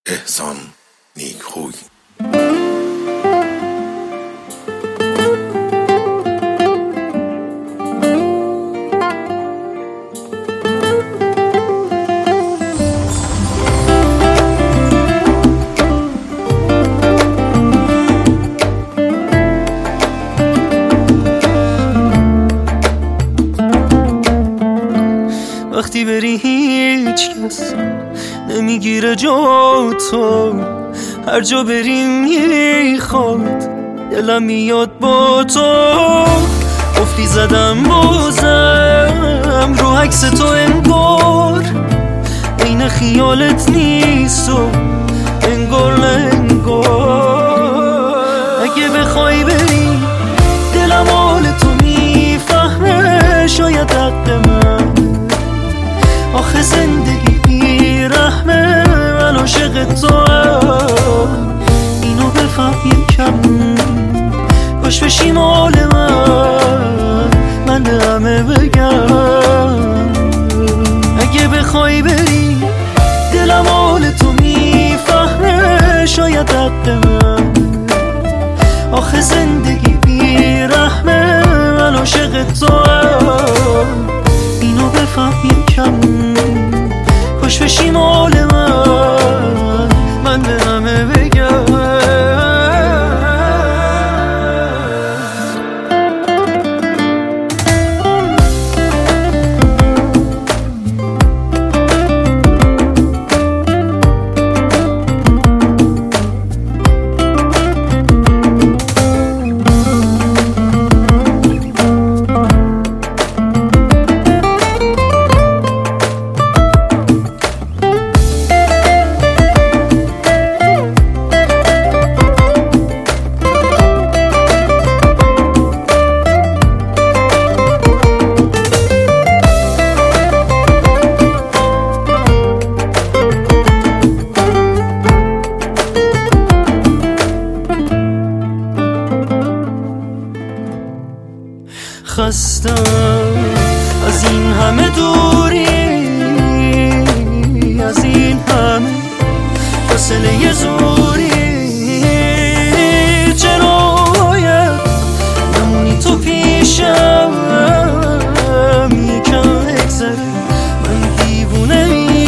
احسان نیکخوی. وقتی بری هیچ کس نمیگیره جا تو، هر جا بریم میخواد دلم میاد با تو. قفلی زدم بازم رو عکس تو، انگار عین خیالت نیست و انگار نه انگار. اگه بخوای بری دلم حال تو میفهمه، شاید حق من آخه زندگی بی رحمه. من عاشق توام، اینو بفهم یکم، کاش بشی مال من به همه بگم. اگه بخوای بری دلم حال تو میفهمه، شاید حق من آخه زندگی بی رحمه. من عاشق توام، اینو بفهم یکم، کاش بشی مال من به همه بگم. خستم از این همه دوری، از این همه فاصله زوری. چرا باید نمونی تو پیشم؟ یکم بگذره من دیوونه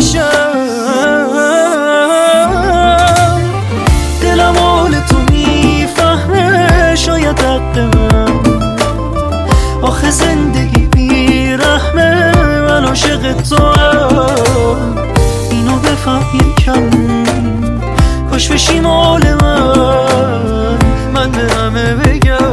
میشم. دلم حال تو میفهمه، شاید حق من آخه زندگی بی رحمه. من عاشق توام، اینو بفهم یکم، کاش بشی مال من به همه بگم.